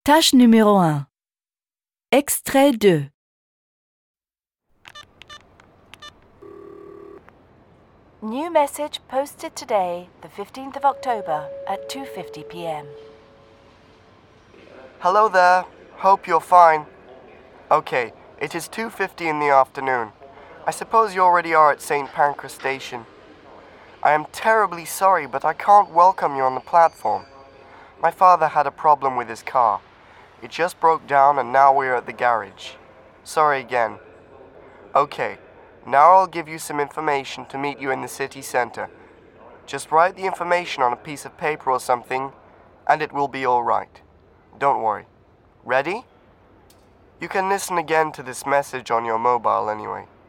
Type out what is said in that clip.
Tâche numéro 1. Extrait 2. New message posted today, the 15th of October at 2:50 p.m. Hello there. Hope you're fine. Okay, it is 2:50 in the afternoon. I suppose you already are at St. Pancras Station. I am terribly sorry, but I can't welcome you on the platform. My father had a problem with his car. It just broke down and now we're at the garage. Sorry again. Okay, now I'll give you some information to meet you in the city center. Just write the information on a piece of paper or something, and it will be all right. Don't worry. Ready? You can listen again to this message on your mobile anyway.